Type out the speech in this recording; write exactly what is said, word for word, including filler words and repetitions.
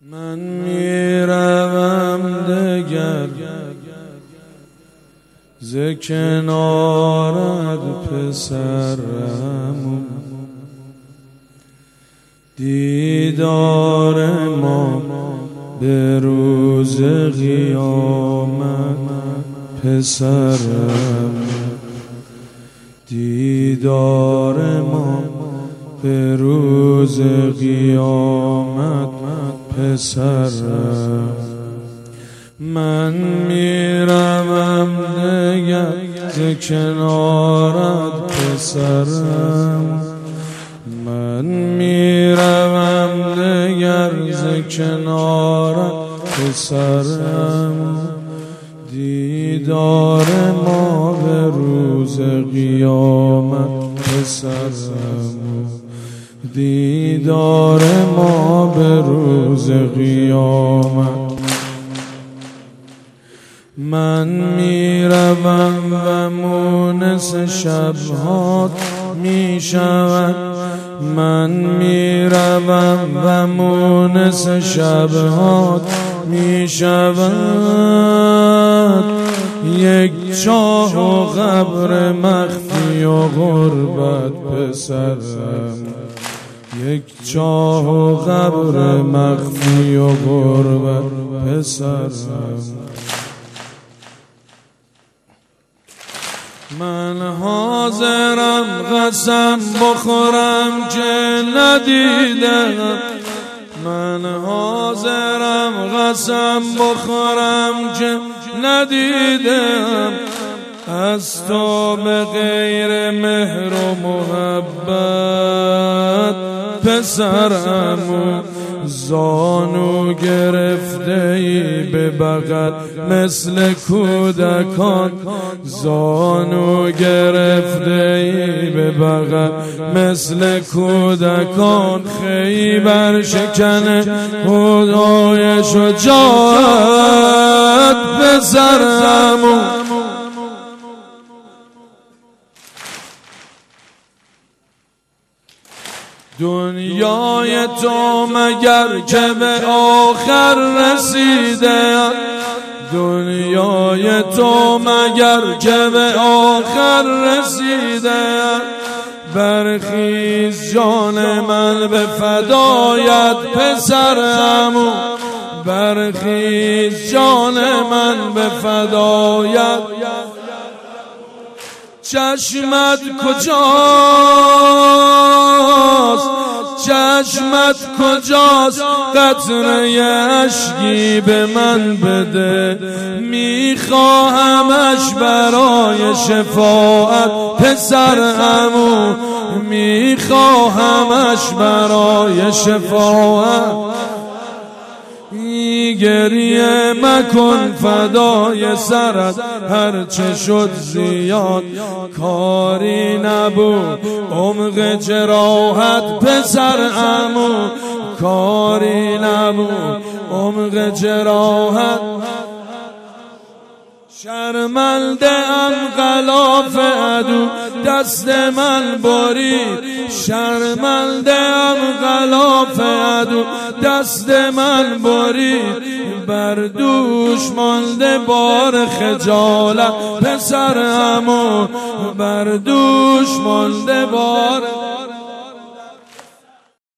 من میروم دگر ز کنارت پسرم، دیدار ما به روز قیامت پسرم، دیدار ما به روز قیامت پسرم. من میروم دگر ز کنارت پسرم، من میروم دگر ز کنارت پسرم، دیدار ما به روز قیامت پسرم، دیدار ما به روز قیامت. من میروم و مونس شب‌ها میشود، من میروم و مونس شب‌ها میشود، یک چاه و قبر مخفی و غربت پسرم، یک چاه و قبر مخفی و غربت پسرم. من حاضرم قسم بخورم که ندیدم، من حاضرم قسم بخورم که ندیدم، از تو به غیر مهر و محبت پسرم، زانو گرفته ای به بغل مثل کودکان، زانو گرفته ای به بغل مثل کودکان، خیبر شکن خدای شجاعت پسرم. دنیای تو مگر که به آخر رسیده، دنیای تو مگر که به آخر رسیده، برخیز جان من به فدایت پسرم، برخیز جان من به فدایت. چشمت کجاست، چشمت کجاست، قطره اشکی به من بده، میخواهمش برای شفاعت پسرم، میخواهمش برای شفاعت. گریه مکن فدای سرت، هرچه شد زیاد کاری نبود، عمق جراحت پسرم، کاری نبود عمق جراحت. شرمنده ام غلاف عدو دست من برید، شرمنده ام غلاف عدو دست من برید، بر دوش مانده بار خجالت پسرم، بر دوش مانده بار